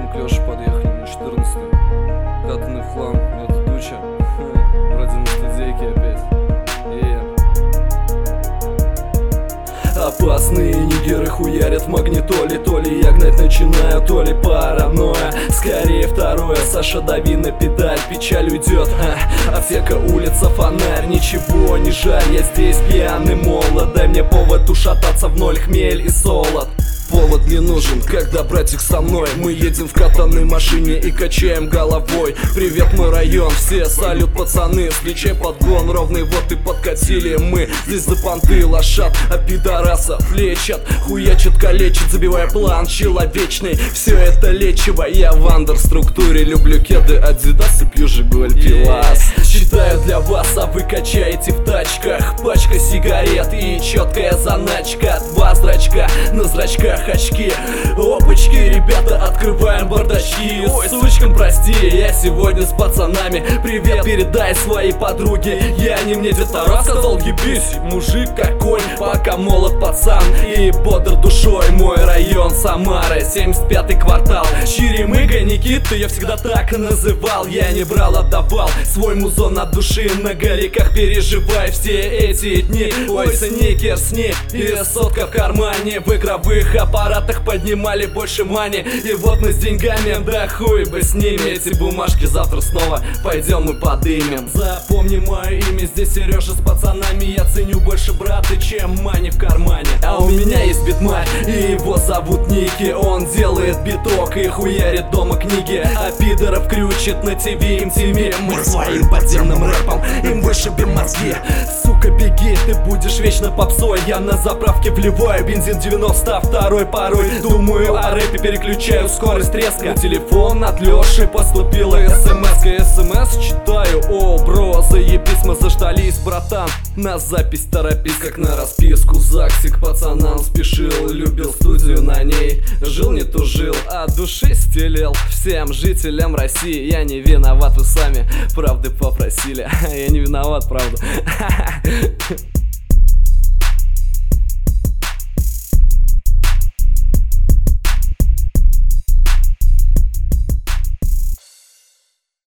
Мы к Лёше подъехали на 14-й. Катанный в хлам, это туча. Вроде на студейке опять. Опасные нигеры хуярят в магнитоле. То ли я гнать начинаю, то ли паранойя. Скорее второе, Саша, дави на педаль. Печаль уйдет, аптека, улица, фонарь. Ничего не жаль, я здесь пьяный молод. Дай мне повод ушататься в ноль, хмель и солод. Повод не нужен, когда братик со мной. Мы едем в катанной машине и качаем головой. Привет, мой район, все салют, пацаны. Сличай подгон ровный, вот и подкатили мы. Здесь за понты лошад, а пидорасов лечат. Хуячат, калечат, забивая план человечный. Все это лечиво, я в андер-структуре. Люблю кеды, адидас и пью Жигуль Пилас. Считаю для вас, а вы качаете в тачках. Пачка сигарет и четкая заначка. Два зрачка на зрачках очки. Опачки, ребята, открываем бардачки. Ой, сучкам прости, я сегодня с пацанами. Привет передай своей подруге. Я не мне где-то рассказал, ебись, мужик как конь. Пока молод пацан и бодр душой. Мой район Самара, 75-й квартал. Чиримыга, Никита, я всегда так называл. Я не брал, отдавал свой музон от души. На гориках переживай все эти дни. Ой, сникерсни и сотка в кармане. В игровых аппаратах поднимали больше мани. И вот мы с деньгами, да хуй бы с ними. Эти бумажки завтра снова пойдем и подымем. Запомни мое имя, здесь Сережа с пацанами. Я ценю больше брата, чем мани в кармане. А у меня есть битмарь, и его зовут Ники. Он делает биток и хуярит дома книги. А пидоров крючит на ТВ MTV. Мы своим подземным рэпом им вышибем мозги. Сука, беги, ты будешь вечно попсой. Я на заправке вливаю бензин 92-й. Порой думаю о рэпе, переключаю скорость резко. На телефон от Лёши поступила смс-ка. СМС читаю, о, бро, заебись, мы заждались, братан. На запись торопись, как на расписку. ЗАГСе к пацанам спешил, любил студию на ней. Жил не тужил, от души стелел. Всем жителям России я не виноват, вы сами правды попросили. Я не виноват, правда.